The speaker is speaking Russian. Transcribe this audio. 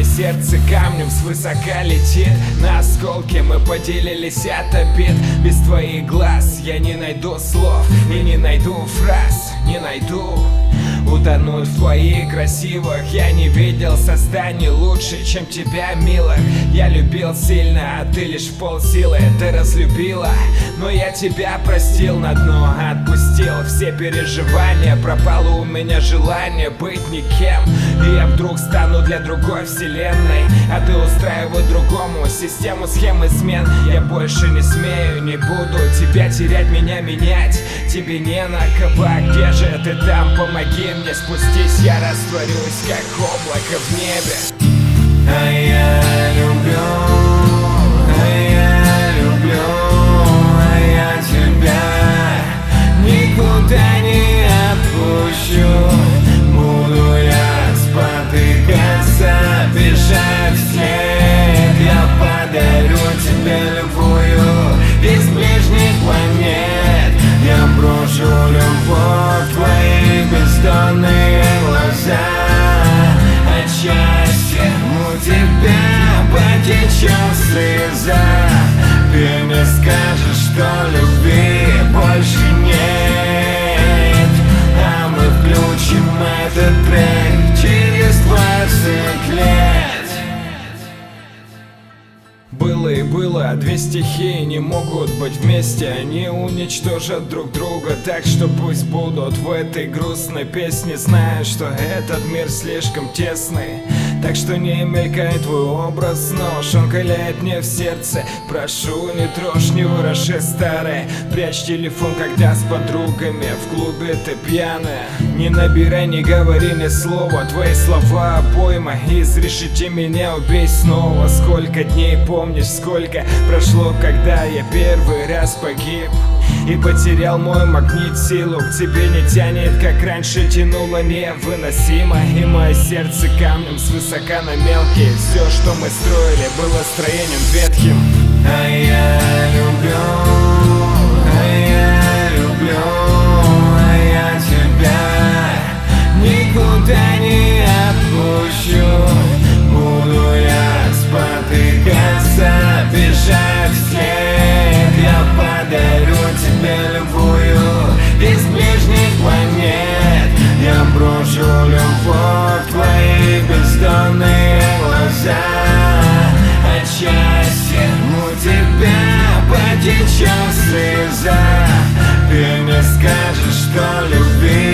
сердце камнем свысока летит. На осколки мы поделились от обид. Без твоих глаз я не найду слов и не найду фраз, не найду. Утонуть в твоих красивых я не видел созданий лучше, чем тебя, милых. Я любил сильно, а ты лишь в полсилы. Ты разлюбила, но я тебя простил, на дно отпустил все переживания. Пропало у меня желание быть никем, и я вдруг стану для другой вселенной, а ты устраивай другому систему схем и смен. Я больше не смею, не буду тебя терять, меня менять тебе не на кого. Где же ты там, помоги мне спустись, я растворюсь, как облако в небе. А я люблю, а я тебя никуда не отпущу. Буду я спотыкаться, бежать вслед. Я подарю тебе любую из ближних планет. Я брошу любовь в твои бездонные глаза. От счастья у тебя потечет слеза. Ты мне скажешь, что любви больше нет, а мы включим этот трек через 20 лет. Было и было, две стихии не могут быть вместе. Они уничтожат друг друга, так что пусть будут в этой грустной песне. Знаю, что этот мир слишком тесный, так что не мелькает твой образ, нож, он каляет мне в сердце. Прошу, не трожь, не вороши старое. Прячь телефон, когда с подругами в клубе ты пьяная. Не набирай, не говори ни слова, твои слова обойма. Изрешите меня, убей снова. Сколько дней помнишь, сколько прошло, когда я первый раз погиб и потерял мой магнит, силу к тебе не тянет, как раньше тянуло невыносимо. И мое сердце камнем свысока на мелкие. Все, что мы строили, было строением ветхим. А я люблю, а я тебя никуда не отпущу. Буду я спотыкаться, бежать вслед. Я подарю тебе любую из ближних планет. Я брошу любовь в твои бездонные глаза. От счастья у тебя потечет слеза. Ты мне скажешь, что любви